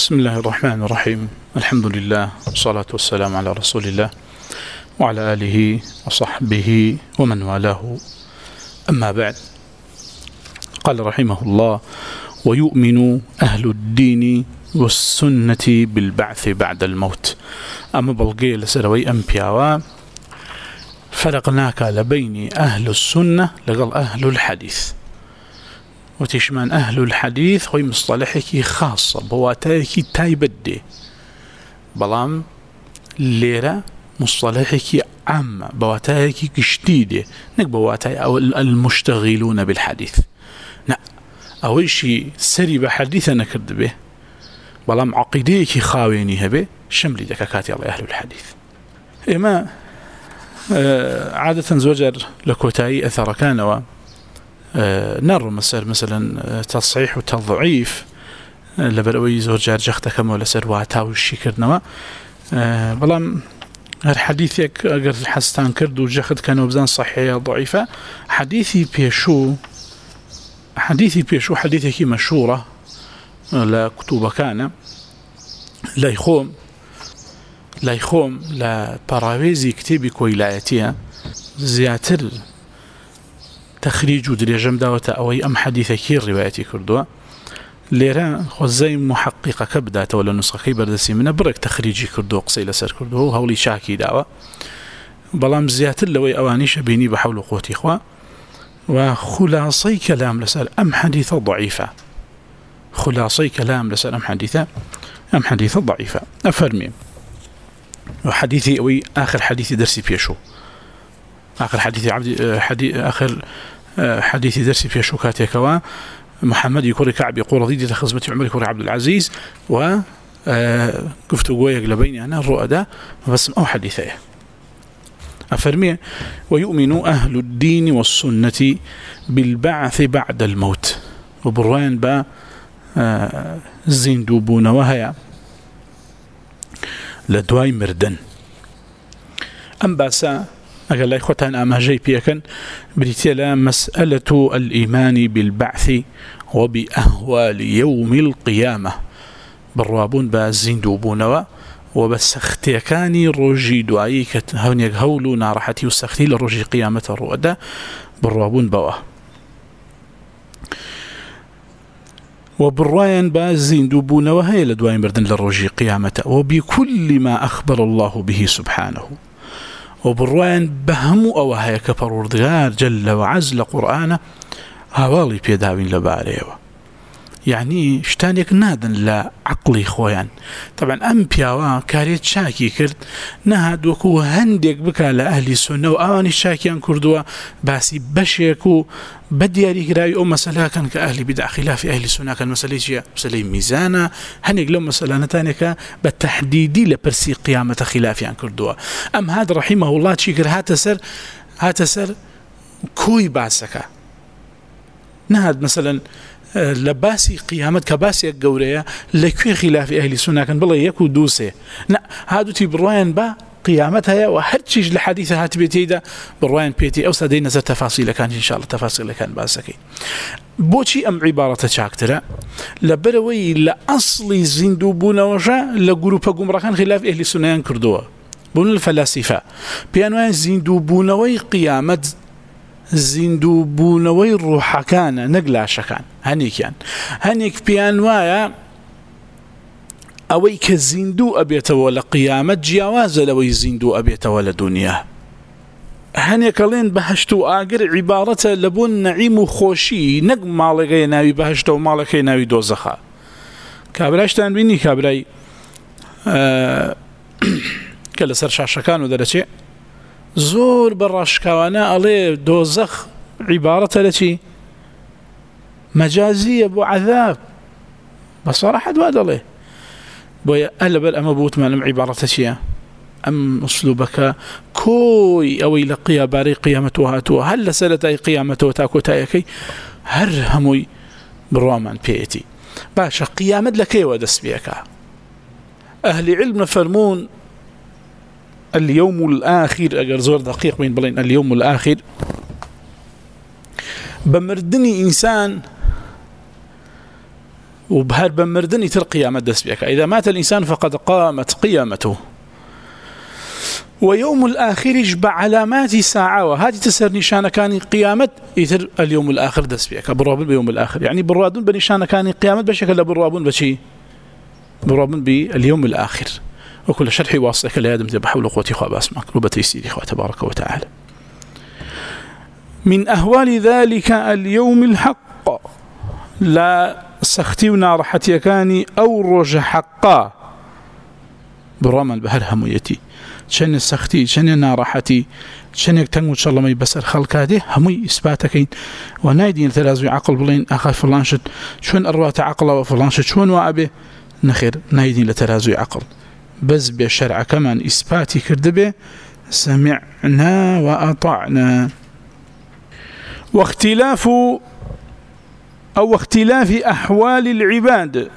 بسم الله الرحمن الرحيم. الحمد لله والصلاة والسلام على رسول الله وعلى آله وصحبه ومن والاه. أما بعد، قال رحمه الله: ويؤمن أهل الدين والسنة بالبعث بعد الموت. أما بلغي لسروي أنبياء فرقناك لبين أهل السنة لقل أهل الحديث، وتشمان أهل الحديث خوي مصطلحك خاصة بواتاك تايبدي، بلام ليرة مصطلحك عامة بواتاك جديدة، نك بواتاي أو المشتغلون بالحديث. لا، أول شيء سري بحديث أنا كرد به، بلام عقيديك خاويني هبه شملي دكاكاتي على أهل الحديث. إما عادة زوجر لكوتاي أثر كانوا نر مثلا تصحيح وتضعيف لبروي زوجار جختك ولا سر واتاو الشكر نوا بلام الحديثك أجر حستان كردو جخد كانوا بزان صحيحة ضعيفة. حديثي بيشو حديثك مشهورة لا كتب كان لا يخوم لا براويزي كتابك ويلايتها زياتر تخريج ودريجم داوتا أوي أم حديثك الرواياتي كردوا ليرا خوزي محققة كبدات ولا نسخة بردسي من برك تخريجي كردوا قصي لسر كردوا هولي شاكي داوا بلام زياتر لوي أوانيش بيني بحول قوتي إخوة. وخلاصي كلام لسر أم حديثة ضعيفة، خلاصي كلام لسر أم حديثة ضعيفة. أفرمي وحديثي أوي آخر حديثي درسي بيشو، آخر حديث درسي في شوكاتيكوا محمد يكوري كعب يقول رضيدي تخزمتي عمر يكوري عبد العزيز وقفت قويق لبيني أنا الرؤداء بس أو حديثيه. أفرمي: ويؤمن أهل الدين والسنة بالبعث بعد الموت. وبروان با زندوبون وهيا لدواي مردن أم باسا أقول لك خوتان أما جاي بيكن بريتيلا مسألة الإيمان بالبعث وبأهوال يوم القيامة بالرابون بازندوبون وبسختيكاني روجي دعائي كهون يقهولوا نارحتي وسختي لروجي قيامة الرؤدة بالرابون بوا وبالروايان بازندوبون وهي لدواء مردن لروجي قيامة وبكل ما أخبر الله به سبحانه. وبالروايان بهمو أو هيا كبروردگار جل وعز لقرآن هوالي بيداوين لباريوه، يعني شتانيك نادن لا عقلي خويان. طبعا أم بياوا كاريت شاكي كرد نهاد وكو هندك بكا لأهل السنة وآواني شاكيان كردوا باسي بشيكو بدياري كراي أو مسألة كان كأهل بدع خلاف أهل السنة كان مسألة ميزانة هنيك لو مسألة نتانيك بالتحديدي لبرسي قيامة خلافيان كردوا. أم هذا رحمه الله تشيكر هاتسر كوي باسكا نهاد مثلا لباسي قيامت كباسي الجورية لكي خلاف أهل السنة كان بالله يكو دوسه. لا، هادو تبرواين با قيامتها وحرشيج لحديثها تبيتيدا برواين بيتي أو سادين نزل تفاصيل كان إن شاء الله تفاصيل كان باسكي بوشي أم عبارة شاكترة لبروي لأصلي زندوبون وجا لجروب جمركان خلاف أهل السنة كردوا بون الفلاسفة بيانوان زندوبون وقيامت زندوبونوي الروح كان نقلاش كان هنيك بيانوايا أويك الزندو أبيت ولا قيامة جياواز لوي زندو أبيت ولا دنيا. هنيك لين بهشتو آقر عبارة لبون نعيم خوشي نقم مالكي ناوي بهشتو مالكي ناوي دوزخا كابراشتان بيني كابراي كلا سرشاشا كانوا درشي زور براشكاوانا عليه دوزخ عبارة التي مجازية بعذاب بصراحة دواد عليه بويا أهل بل أما بوت مالم عبارة تشيا أم أسلوبك كوي أوي لقيا باري قيامتها تو هل سلتاي قيامتها تاكو تايكي هرهموي بالرومان بيتي باشا قيامت لكي ودس بيكا. أهل علم فرمون اليوم الآخر أجر زور دقيق بين بلين اليوم الآخر بمردني إنسان وبهر بمردن يتر قيامة دسبيك. إذا مات الإنسان فقد قامت قيامته. ويوم الآخر يجبع علامات ساعة، وهذه تسر نشان كان قيامة يتر اليوم الآخر دسبيك برابن بيوم الآخر، يعني برادون بنشان كان قيامة بشكل برابون بشي برابن باليوم الآخر. وكل شرح واصلك لهذا مثل بحول قوتي خواب أسمعك وبتيسيري خواه تبارك وتعالى. من أهوال ذلك اليوم الحق لا سختي ونارحتي كاني أو رج حقا برامل بهر هميتي شن السختي شن نارحتي شن يكتنو إن شاء الله ما يبصر خلقاته همي إثباتكين ونايدين ثلاثة عقل بلين أخاف فلانشت شون أروات عقله وفلانشت شون وأبي نخير نايدين لثلاثة عقل بس بالشرع كمان إثباتي كردبه سمعنا وأطعنا. واختلاف أحوال العباد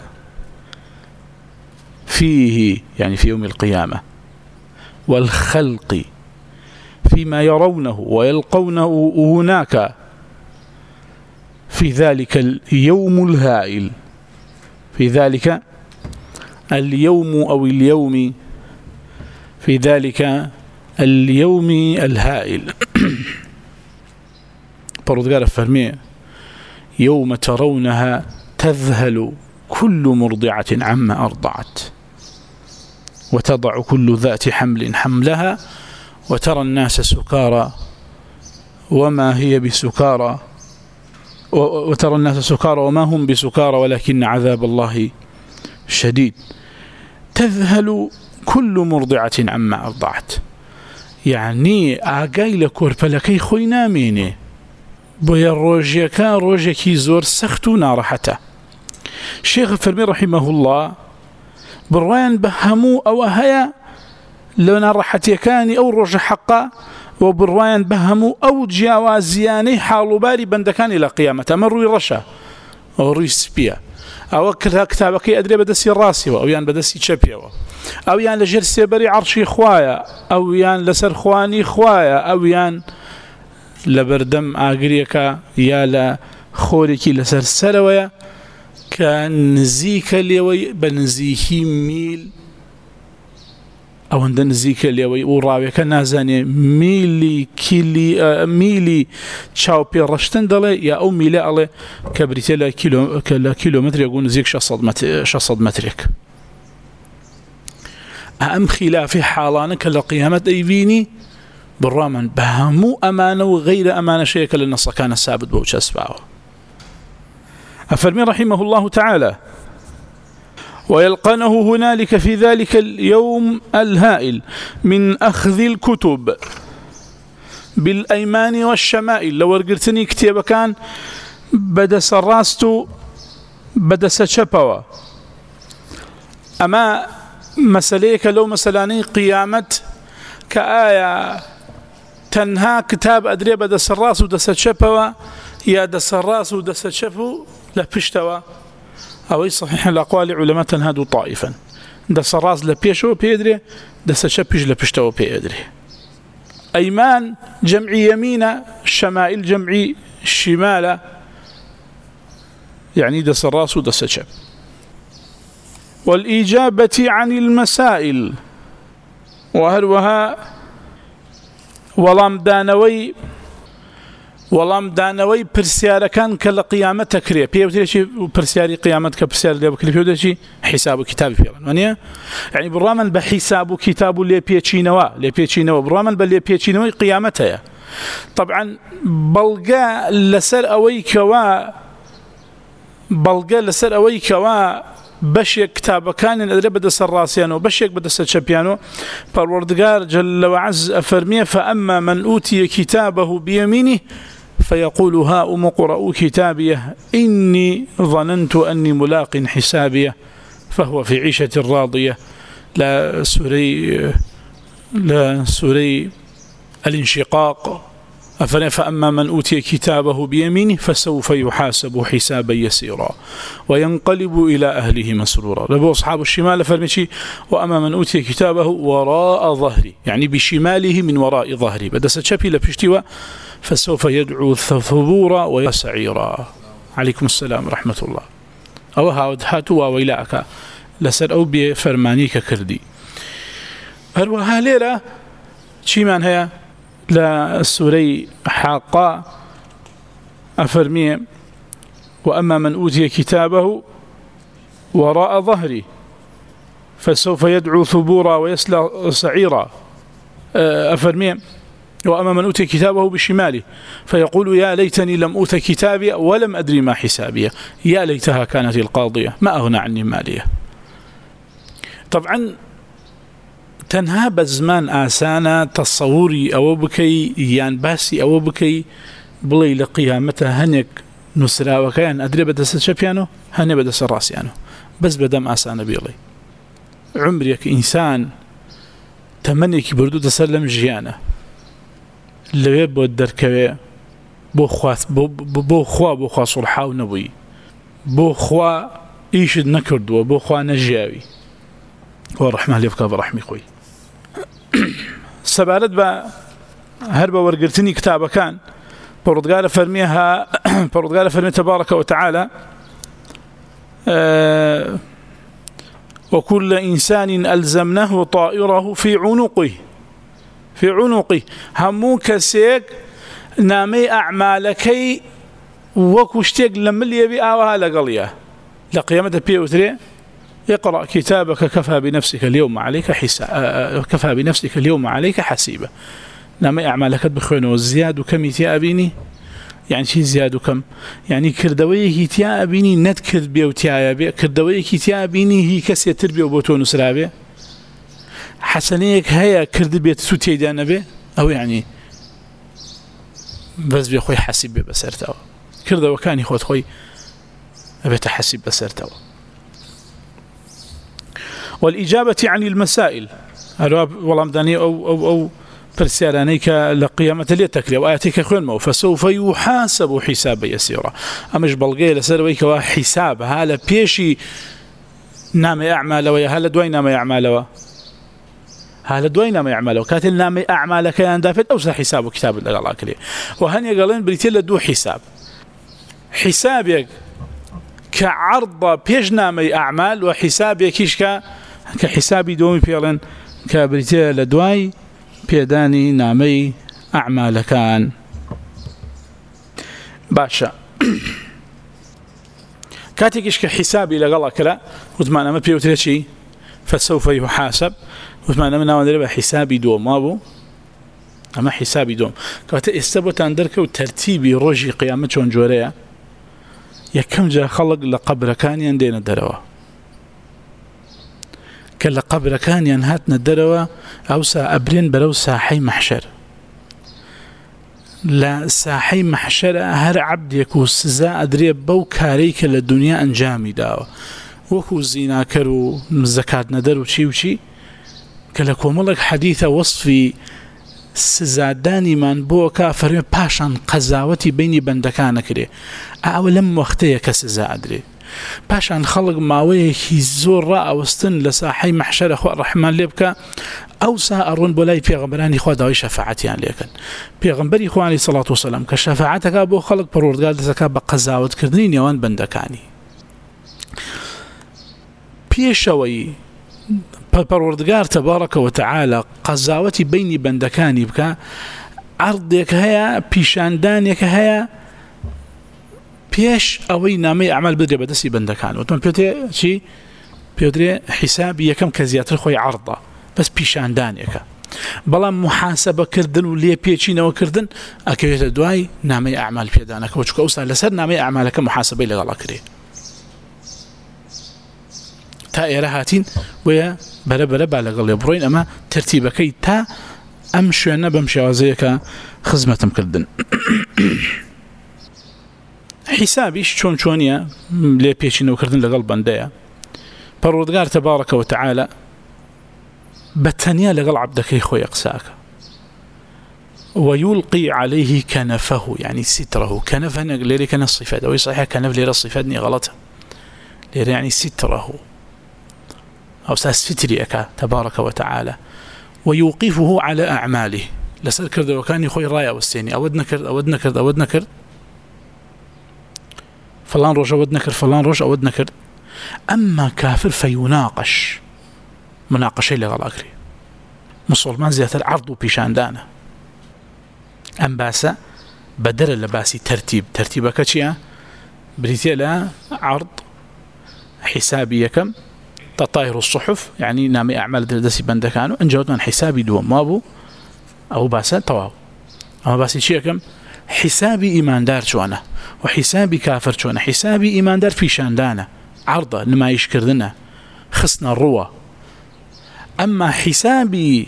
فيه، يعني في يوم القيامة، والخلق فيما يرونه ويلقونه هناك في ذلك اليوم الهائل، في ذلك اليوم أو اليوم، في ذلك اليوم الهائل. بردقار فرمي يوم ترونها تذهل كل مرضعة عما أرضعت وتضع كل ذات حمل حملها وترى الناس سكارى وما هي بسكارى وترى الناس سكارى وما هم بسكارى ولكن عذاب الله شديد. تذهل كل مرضعة عما أرضعت، يعني آقاي لكوربلكي خوينا ميني بويا روجيكا روجيكي زور سختو نارحته. الشيخ الفرمي رحمه الله بروان بهمو أو هيا لو نارحتي كاني أو روج حقا، وبروان بهمو أو جاوازياني حالو باري بندكاني لقيامة مروي رشا أو روي سبيا أو كتابك أدري بدسي راسي أو يان بدسي شبيا أو يان لجرسي بري عرشي خوايا أو يان لسر خواني خوايا أو يان لبردم آقريكا يا لا خوريكي لسر سرويا كان نزيك اليوي بنزيكي ميل أو عند نزيك اليوي وراوي كان نازاني ميلي كيلي ميلي تشاو بي رشتن دلي يا أو ميلي على كبريتي لا كيلومتر يقول نزيك شصد مترك. أم خلافي حالانك لقيامة أيبيني بالرامن بهمو أمانة وغير أمانة شيء للنص كان السابد بوش أسبعه. أفرمي رحمه الله تعالى ويلقنه هنالك في ذلك اليوم الهائل من أخذ الكتب بالأيمان والشمائل. لو رقرتني كتاب كان بدا سراستو بدا سشبوا أما مسأليك لو مسألاني قيامة كآية تنهى كتاب أدري بدا سراس ودس شبوا يا دس الراس ودس شفو لا بشتوا أو صحيح الأقوال علماء تنهدوا طائفا دس الراس لا بيشو بيدري دس شبيج لا بشتوا بيدري. أيمان جمعي يمينة، الشمائل جمعي الشمالة، يعني دس الراس ودس شب. والإجابة عن المسائل وهروها ولام دانوي برسيارة كان كلا قيامة تكريه بيوتي شيء برسياري قيامة كبرسيار اللي بكري بيوتي شيء حساب كتاب فيلا يعني بالرامن بحساب كتاب اللي بيتشينوا بالرامن باللي بيتشينوا قيامتها. طبعا بلغا لسر أوي كوا بشيك كتاب كان الأدري بدأ سراسيانو بشيك بدأ سشبيانو فالوردقار جل وعز أفرميه فأما من أوتي كتابه بيمينه فيقول هاؤم اقرءوا كتابيه إني ظننت أني ملاق حسابيه فهو في عيشة راضية. لا سوري الانشقاق. فأما من أوتي كتابه بيمينه فسوف يحاسب حسابا يسيرا وينقلب إلى أهله مسرورا. لبو أصحاب الشمال فرمشي وأما من أوتي كتابه وراء ظهري، يعني بشماله من وراء ظهري بدأ ستشبه لبشتوا فسوف يدعو ثبورا ويسعيرا. عليكم السلام ورحمة الله. أو هاود هاتوا ويلاك لسر أو بفرماني ككردي هروها ليرة شي من هي للسوري حاقة أفرمي وأما من أوتي كتابه وراء ظهري فسوف يدعو ثبورا ويسلى سعيرا أفرمي وأما من أوتي كتابه بشماله فيقول يا ليتني لم أوت كتابي ولم أدري ما حسابي يا ليتها كانت القاضية ما أغنى عني مالية. طبعا تنها بزمان آسانا تصوري أو بكي يان باسي أو بكي بلي لقيامتها هنك نسرا وكيان أدري بدس الشبيانو هني بدس الراسيانو بس بدم آسانا بيلي عمرك إنسان تمنيك بردو تسلم جيانا لو يبو الدركوية بو خوا صلحاو نبوي بو خوا إيشد نكردو بو خوا نجياوي ورحمة الله يفكا برحمي خوي سبالت با هربا ورقرتني كتابة كان بردقال فرمي تبارك وتعالى وكل إنسان ألزمناه طائره في عنقه همو كسيك نامي أعمالكي وكشتيك لمن يبي آوها لقليا لقيامة بيوتري اقرأ كتابك كفى بنفسك اليوم عليك حسيبة نامي أعمالك بخير وزياد كم يتيابيني يعني شي زياد كم يعني كردويه يتيابيني ند كردبي وتيابي كردويه يتيابيني هي كسي تربي وبوتون سرابي حسنيك هيا كردبي تسوتي دانبي أو يعني بس بيخوي حسيب بسرتوا كردو كان يخوت خوي أبيت حسيب بسرتوا. والإجابة عن المسائل والله مداني أو فرسيرانيك لقيامة اليتكلي وآتيك خير فسوف يحاسب حسابا يسيرا أمش بلغي لسرويك وحساب هالا بيشي نام أعمال وهالا دوي نام أعمال كاتل نام أعمالك يندافت أوسع حساب كتاب الله كلي وهن يقولون بريتيل دو حسابك كعرض بيش نام أعمال وحسابك إيش كحسابي دومي بيلن كبريتيل دواي بيداني نامي أعمال كان باشا كاتيكش كحسابي لغلا كلا وثمان ما بيوتري شيء فسوف يحاسب وثمان من نوادر حسابي دوم مابو أما حسابي دوم كاتا استبوت عندك وترتيبي روجي قيامة شون جوريا يكم جا خلق لقبر كان يندين الدروا كلا قبر كان ينهاتنا الدروا أوسا أبرين برو ساحي محشر لا ساحي محشر هر عبد يكو سزا أدري بو كاريك للدنيا أنجامي داو وكو زينا كرو زكاة ندر وشي كلا كوملك حديثة وصفي سزاداني من بو كافر باشان قزاوتي بيني بندكان كري أولم وقتي كسزا أدري باشان خلق ماويه زور رأى وستن لساحي محشر أخوة الرحمن ليبكا أو سأرون بولاي بيغمبراني خوا داوي شفاعتيان ليكن بيغمبري خوا عليه الصلاة والسلام كشفاعتك أبو خلق بروردقال دسكا بقزاوت كردنين يوان بندكاني بيشوي بروردقال تبارك وتعالى قزاوتي بيني بندكاني بكا عرضك هيا بيشاندانك هيا بيش أوي نامي أعمال بدري بدسي بندكان وتم بيوتري شيء بيوتري حسابي كم كزيات الخوي عرضة بس بيشان دانيك بلا محاسبة كردن وليه بيشين وكردن أكيد دواي نامي أعمال بيدانك وشك أوصل لسر نامي أعمالك محاسبة لغلا كري تا إرهاتين ويا بلا بالغ يبروين أما ترتيبك تا أمشي أنا بمشي وزيك خدمة كردن حسابيش شونيا ليه بيشين وكردن لغل بندايا بردقار تبارك وتعالى بتنيا لغل عبدك يخو يقساك ويلقي عليه كنفه يعني ستره كنفه ليري كان الصفات أو صحيح كنف ليري الصفاتني غلطة ليري يعني ستره أو ستريك تبارك وتعالى ويوقفه على أعماله لسر كرد وكان يخوي رايا والسيني أودنا كرد فلان روش أودنا كرد أما كافر فيناقش مناقشة لغل أكري مسلمان زيادة العرض وبيشان دانا أم باسا بدل اللباسي ترتيبك چيا بريتي لا عرض حسابي كم تطاير الصحف يعني نامي أعمال دردسي بندكانو إن جودنا حسابي دوم مابو أو باسا طواو أما باسي شيء كم حسابي إيمان دار شوانا وحسابي كافر شوانا حسابي إيمان دار في شاندانا عرضة نما يشكرنا خصنا الروى أما حسابي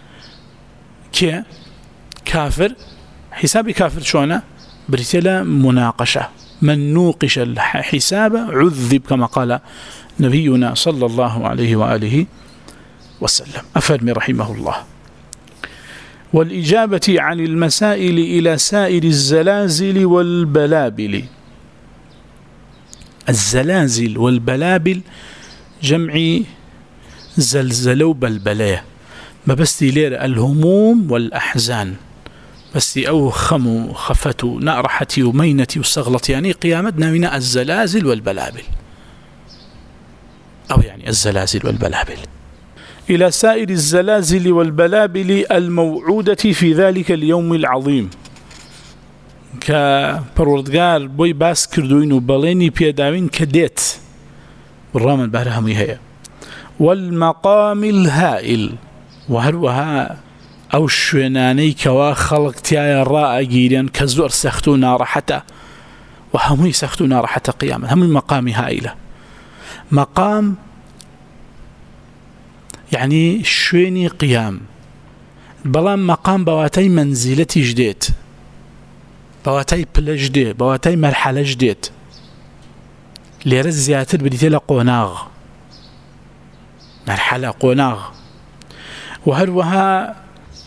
كافر حسابي كافر شوانا بريتلا مناقشة من نوقش الحساب عذب كما قال نبينا صلى الله عليه وآله وسلم أفرمي رحمه الله والإجابة عن المسائل إلى سائر الزلازل والبلابل. الزلازل والبلابل جمع زلزلوا بلبلاه ما بس لير الهموم والأحزان بس أو خمو خفتوا نأرحتي ومينتي وصغلتي يعني قيامتنا من الزلازل والبلابل أو يعني الزلازل والبلابل إلى سائر الزلازل والبلابل الموعودة في ذلك اليوم العظيم كبروردگار بوي باس كردوين وبليني بيداوين كديت بالرام البهرهم هي والمقام الهائل وهروها أو شويناني كوا خلق تيايا راء جيريان كزور سختو نارحته وهمي سختو نارحته قيامة هم المقام هائلة مقام يعني شويني قيام بلان مقام بواتي منزلتي جديد بواتي بلا جديد بواتي مرحلة جديد ليرز زياتر بديتي لقوناغ مرحلة قوناغ وهروها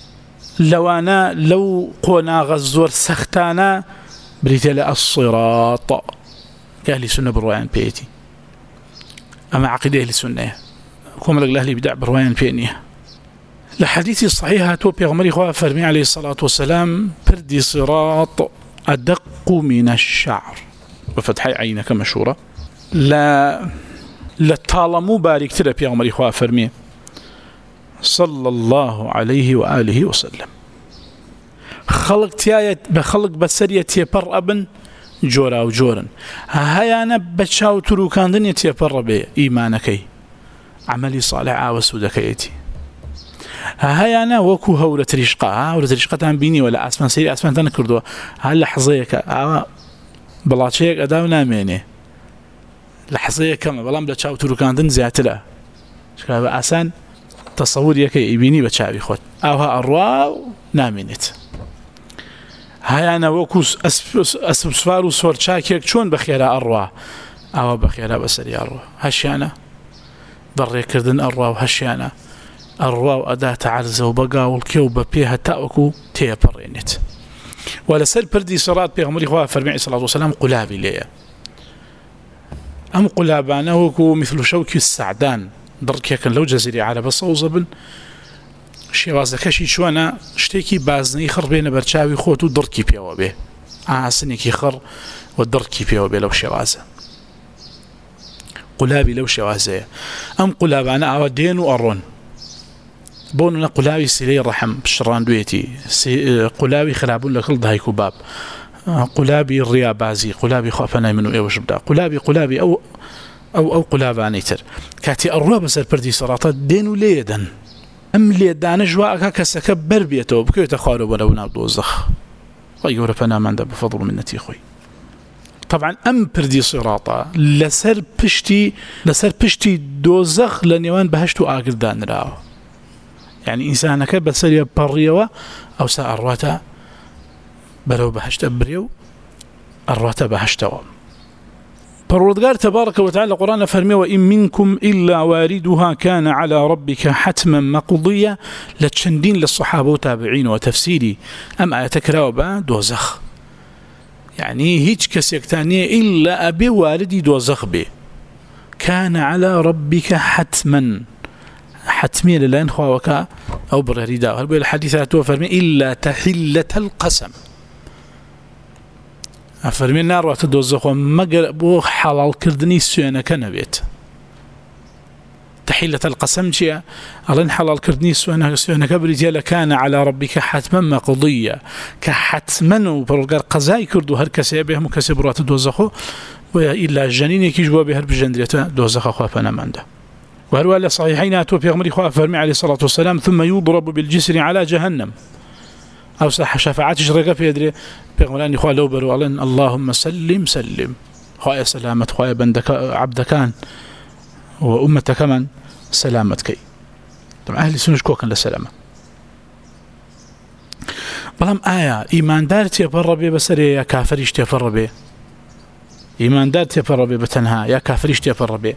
لو قوناغ الزور سختانا بريتي الصراط كأهل السنة بروايان بيتي أما عقيدة أهل السنة كما لك الأهل بدع بروايان بينيه لحديث الصحيحة توبي غمري خواه فرمي عليه الصلاة والسلام بردي صراط أدق من الشعر بفتحي عينك مشهورة لا طالمو بارك ترى غمري خواه فرمي صلى الله عليه وآله وسلم خلق تيايت بخلق بسرية تيبر أبن جورا وجورا هيانا بتشاو تروكاندن يتيبر بي إيمانكي عملي صالح وسودكيتي هيانا وكو هورة رشقة تنبيني ولا أسفن سيري أسفن تنكردوا هاللحظيك بلاتشيك أداو ناميني لحظيك كما بلان بتشاو تروكاندن زياتلا شكرا بأسان تصور يكي يبيني بتشاوي خود أوها أرواو نامينت هيانا وكو أسفار وصور شاكيك شون بخيرا أروا أو بخيرا بسري أروا هشيانا ضري كردن أروا وهشيانا أروا وأداة عرزة وبقى والكيو ببيها تأوكو تيبرينت ولا سر بردي صراط بيغمري خواه فرمي صلى الله عليه وسلم قلابي ليه أم قلابانا وكو مثل شوكي السعدان دركي كان لو جزيري على بصوزبن شێوازەکەشی چۆنە شتێکی بازنەی خڕ بێنە بەرچاوی خۆت و دڕکی پێوە بێ ئاسنێکی خڕ و دڕکی پێوە بێ لەو شێوازە قولابی لەو شێوازەیە ئەم قولابانە ئاوە دێن و ئەڕۆن بۆ نمونە قولاوی سیلەی ڕەحم پشڕاندوێتی قولاوی خراببوون لە کڵ دایک و باب قولابی ڕیابازی قولابی خواپەنای من و ئێوەش بدا قولابی ئەو قولابانەی تر کاتی ئەڕۆ بەسەر پردی سەڕاتە دێن و لێدەن ئەم لێدانە ژواکە کەسەکە بەربێتەوە بکەوێتە خوارەوە بەرەو ناو دۆزەخ وای گەورە پەناماندا بەفەضڵ و منەتی خۆی طبعا ئەم پردی سیڕاتە لەسەر پشتی دۆزەخ لە نێوان بەهەشت و ئاگردانراوە یعنی ئینسانەکە بەسەریە پەڕیەوە ئەوسا ئەڕواتە بەرەو بەهەشتە برێ و ئەڕواتە بەهەشتەوە پروردگار تبارك وتعالى القرآن فرمي وإن منكم إلا واردها كان على ربك حتما مقضية لتشندين للصحابة وتابعين وتفسيري أم آياتكرا وبا دوزخ يعني هيج كسيكتانية إلا أبي واردي دوزخ بي كان على ربك حتمية للين خواوكا أو برهريدا هل بي الحديثات فرمي إلا تحلة القسم أفرمي النار واتدوزخ ومقر بو حلال كردني سيانك نبيت تحيلة القسم جيا ألين حلال كردني سوهنا كبريتيا لكان على ربك حتما مقضية كحتما وبرقار قزاي كردو هر كسي بهم كسي برات دوزخو وإلا الجنين يكيجوا بهر بجندرية دوزخ خوافنا منده وهروا صحيحين أتوا بيغمري خواف فرمي عليه الصلاة والسلام ثم يضرب بالجسر على جهنم أو صح شفاعات شرقة في يدري بيغمراني خواه لو بروا اللهم سلم سلم خواه سلامت خواه بندك عبدكان وأمتك كمان سلامتك طبعا أهل السنة شكوكا لسلامة بلام آية إيمان دار تيفر بي بسري يا كافريش تيفر بي إيمان دار تيفر بي بتنها يا كافريش تيفر بي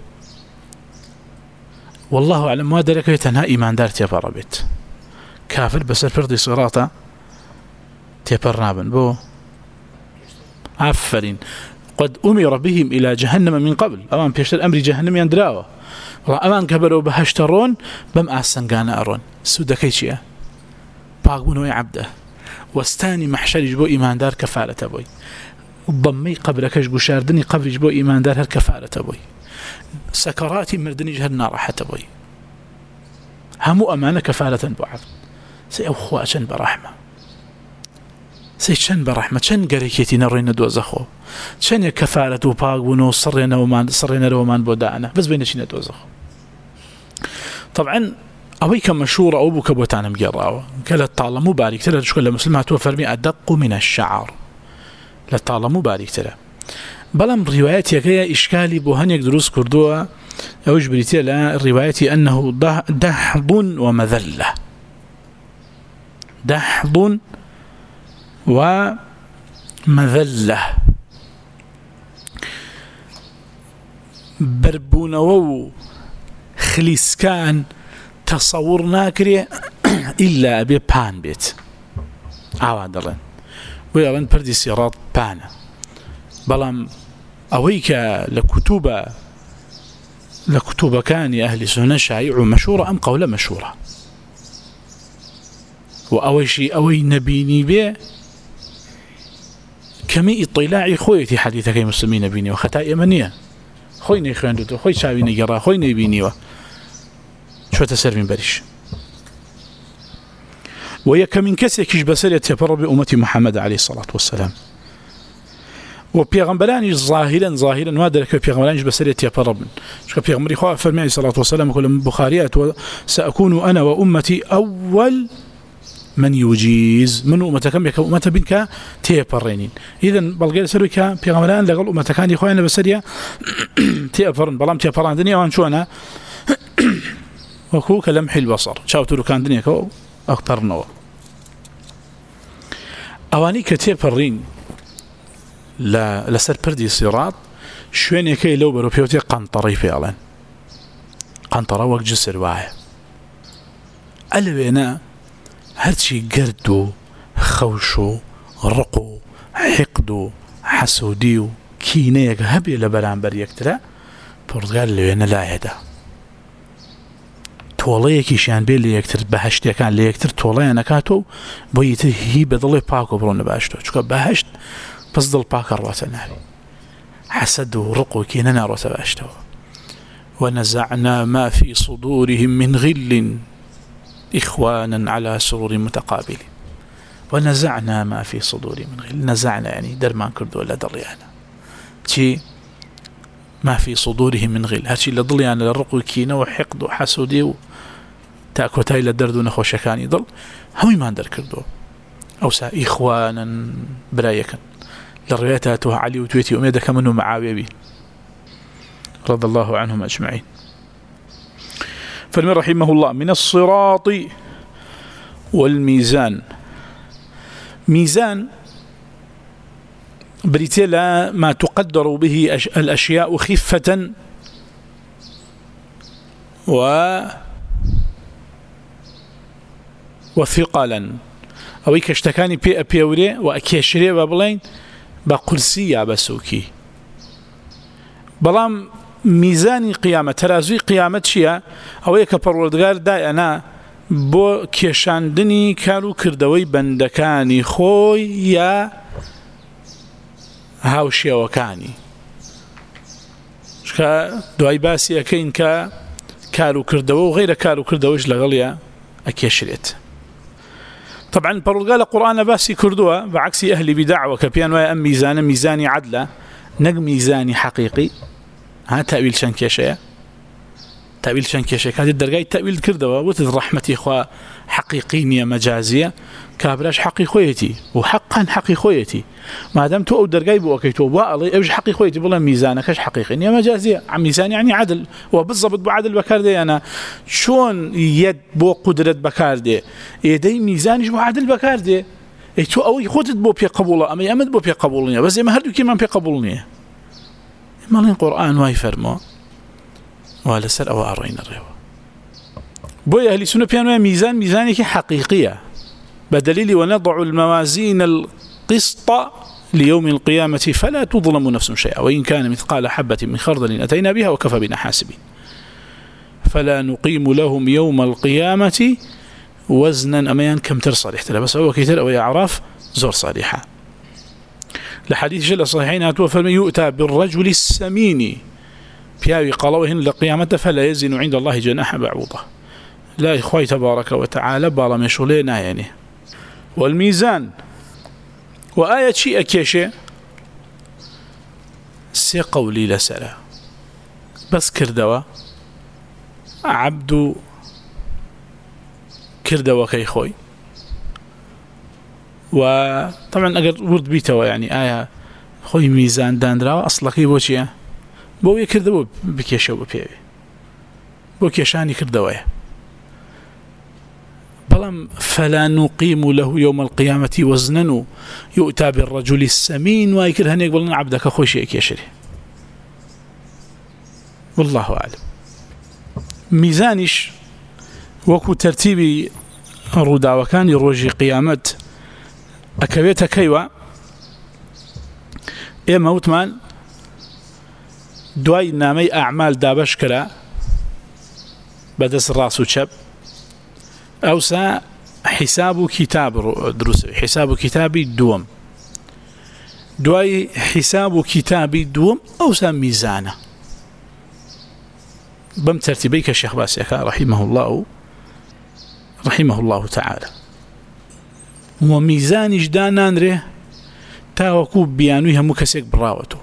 والله أعلم ما درك يتنها إيمان دار تيفر بيت كافر بسر فردي صراطة تيفر نابن بو عفرين قد أمر بهم إلى جهنم من قبل أمان بيشتر أمر جهنم يندراوه أمان كبروا بهشترون بم أحسن أرون سودا كيشيا باقبونوا عبده واستاني محشر يجبو إيمان دار كفالة أبوي ضمي قبرك يجبو شاردني قبر يجبو إيمان دار هر كفالة أبوي سكراتي مردني جهر نار حتى أبوي همو أمانة كفالة بعض سيأخوا أشن برحمة سيشن برحمة شن قريكيتي نرين دوزخو شن كفالة وباقبونو صرينا ومان بودانا بس بين شين دوزخو طبعا أوي كمشهورة أو بكبوتانا مجراوة قالت طالة مبارك ترى تشكل مسلمات وفرمي أدق من الشعر لا طالة مبارك ترى بلام رواياتي كيا إشكالي بوهنيك دروس كردوها أوج بريتيا لا روايتي أنه دحض ومذلة دحض ومذلة بربونو خليسكان تصور ناكري إلا أبي بان بيت عوادرين ويرن بردي سيارات بانا بلام أويك لكتوبة كان أهل سنة شائع مشهورة أم قولة مشهورة وأوي شيء أوي نبيني بيه كمي اطلاعي خويتي حديثك يا مسلمين بيني وختاء يمنية خويني خواندو خوي شاويني جرا خويني بيني شو تسر من بريش ويك من كسيكش بسرية يتفرب بأمة محمد عليه الصلاة والسلام وبيغمبراني ظاهرا ما درك بيغمبراني بسرية يتفرب شو بيغمبري خواه فرمي عليه الصلاة والسلام كل من بخاريات وسأكون أنا وأمتي أول من يجيز من أمتكم يك أمة بينك تيبرينين إذن بلغير سروك بيغمبران لقل أمتكان يخوينا بسرية تيبرن بلام تيبران دنيا وان شو أنا وكو كلمح البصر شاوتو كان دنيا كو أكترنوا أواني كتيبرين لسر بردي صراط شوين يكي لو بروبيوتي قنطري فعلا قنطرة وقت جسر واحد ألبينا هرشي قردو خوشو رقو حقدو حسوديو كينيك هبي لبرانبر يكترا برتغال لوينا لا يدا توليكي شان بي اللي يكتر بهشت كان اللي يكتر تولي نكاتو بيته هي بدل باكو برون باشتو شكو بهشت بس ضل باكر واتنا حسد ورقو كيننا روت باشتو ونزعنا ما في صدورهم من غل إخوانا على سرور متقابل ونزعنا ما في صدورهم من غل نزعنا يعني درمان كردو ولا دريانا تي ما في صدورهم من غل هاتشي اللي ضل يعني للرقو كينا وحقد وحسودي تأكوتاي لدردو نخو شكان يضل هم ما ندر كردو أو سا إخوانا برايكا للرواياتها علي وتويتي أميدة كمنه معاوية بي رضي الله عنهم أجمعين فالمن رحمه الله من الصراط والميزان ميزان بريتيلا ما تقدر به الأشياء خفة وثقلا أو كشتكاني بيوري وأكيشري بابلين بقرسية بسوكي بلام ميزاني قيامة ترازوي قيامة شيء أو كبروردگار داينا بو كيشاندني كارو كردوي بندكاني خوي يا هاوشيوەکانی دوای باسی ئەەکەین کە كارو كردوا وغير كارو كردوا إيش لغليا أكيشريت. طبعا برقال القرآن باسي كردوا بعكس أهل بدع وكبيان وأم ميزاني عدلة نق ميزاني حقيقي ها تأويل شنكيشة تأويل شنكيشة هذه الدرجة تأويل كردوا وتذ رحمتي إخوة حقيقية مجازية كابراش حقيقيتي وحقا حقيقيتي ما دام تو درجة بوكيتو والله إيش حقيقيتي والله ميزانك إيش حقيقي يا مجازية عم ميزان يعني عدل وبالضبط بعدل بكاردي أنا شون يد بو قدرة بكاردي يدي ميزاني بو عدل بكاردي تو أو خودت بو بي قبوله أما يمد بو بي قبولني بس ما هردو كمان بي قبولني ما لين قرآن واي فرمو ولا سر أو أرين الروا بو أهل سنة بيانو ميزانك حقيقية بدليل ونضع الموازين القسط ليوم القيامة فلا تظلم نفس شيئا وإن كان مثقال حبة من خردل أتينا بها وكفى بنا حاسبين فلا نقيم لهم يوم القيامة وزنا أميان كم ترصالح بس هو كتير أو يعرف زور صالحة لحديث جل صحيحين هاتوا فلم يؤتى بالرجل السمين بياوي قالوهن لقيامة فلا يزن عند الله جناح بعوضة لا إخوي تبارك وتعالى بالا مشغولينا يعني والميزان وآية شيء أكيشة سي قولي لسلا بس كردوا عبد كردوا كي خوي وطبعا أقر ورد بيتوا يعني آية خوي ميزان داندرا أصلا كي بوشيه بو يكردوا بكيشة وبيبي بو كيشاني كردوا بلام فلا نقيم له يوم القيامة وزنا يؤتى بالرجل السمين ويكره أن يقبل عبدك خوشي كيشري والله أعلم ميزانش وكو ترتيب رودا وكان يروجي قيامت أكبيت كيوا إيه موتمان دواي نامي أعمال دابش كلا بدس الراس وشب أوسا حساب كتاب دروس حساب كتابي دوم دواي حساب كتابي دوم أوسا ميزانة بم ترتيبيك الشيخ باسيكا رحمه الله تعالى وميزان جدانا نره تاوكو بيانوها مكسيك براوته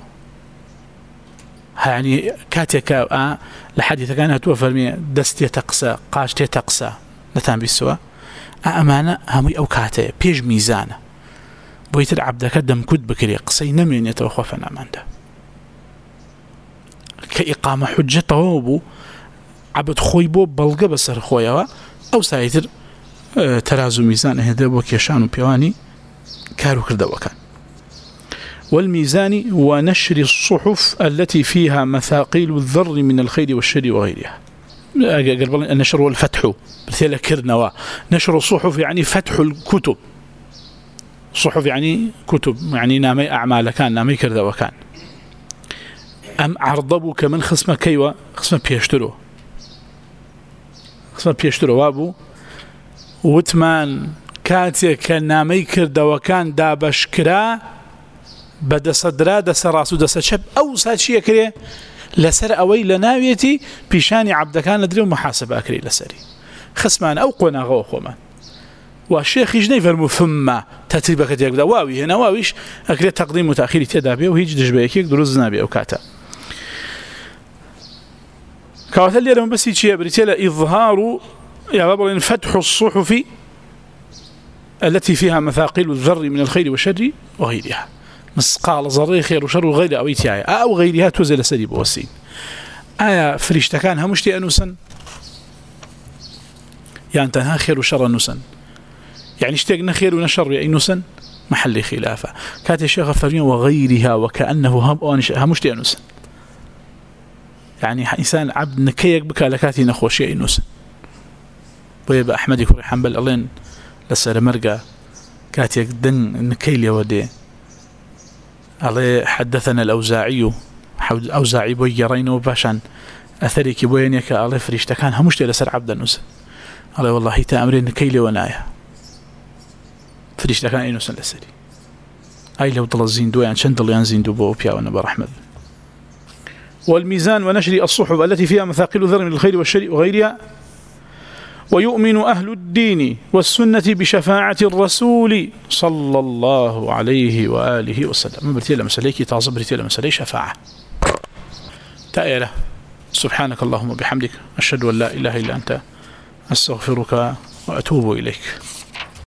يعني كاتيكا لحديث كانت توفر دستي تقسى قاشتي تقسى نتان بالسوا أمانة همي أو كاتي بيج ميزانة بويتر عبدك دم كد بكري قصي نمين يتوخفنا من ده كإقامة حجته بو عبد خويبو بلغة بسر خويا أو سايتر ترازو ميزان هذا وكيشان وبيواني كارو كردا وكان والميزان ونشر الصحف التي فيها مثاقيل الذر من الخير والشر وغيرها قال النشر والفتح مثل كرنوا نشر الصحف يعني فتح الكتب صحف يعني كتب يعني نامي أعمال كان نامي كردا وكان أم عرضبوا كمن خصم كيوا خصم بيشتروا وابو وثمان كاتي كان نامي كردا وكان دابشكرا بدا صدرا دس راسو دس شب أو ساتشي كري لسر أوي لناويتي بيشاني عبدكان لدري ومحاسبة أكري لسري خصمان أو قونا غو خومان والشيخ يجني فرمفما ترتيبك تيقدا واوي هنا واويش أكري تقديم وتأخير تدابي وهيج دجبيك يقدروا زنابي أو كاتا كاوثل يرم بس يجي بريتيلا إظهار يا بابا فتح الصحف التي فيها مثاقيل الذر من الخير والشر وغيرها مسقال ذري خير وشر وغير أويتها أو غيرها توزل سريب وسين آية فريشتكان همشتي أنوسا يعني تنها خير وشر أنوسا يعني اشتقنا خير ونشر أنوسا محل خلافة كانت الشيخ فرمي وغيرها وكأنه همشتي أنوسا يعني إنسان عبد نكيك بك لكاتي نخوشي أنوسا ويبقى أحمد يكون حنبل الله لسر مرقى كاتيك دن نكيل يودي الله حدثنا الأوزاعي حول الأوزاعي بويرين وباشان أثريك بوينيك الله فريشتا كان همشتي لسر عبد النوس الله والله تأمرين نكيل ونايا فريشتا كان إنوسا لسري أي لو ضل الزين دو يعني شند اللي ينزين دو بوبيا ونبا رحمد والميزان ونشر الصحف التي فيها مثاقل ذر من الخير والشر وغيرها. ويؤمن أهل الدين والسنة بشفاعة الرسول صلى الله عليه وآله وسلم. من برتيلا مسأليك تعظم برتيلا مسألي شفاعة تأيله. سبحانك اللهم وبحمدك أشهد أن لا إله إلا أنت أستغفرك وأتوب إليك.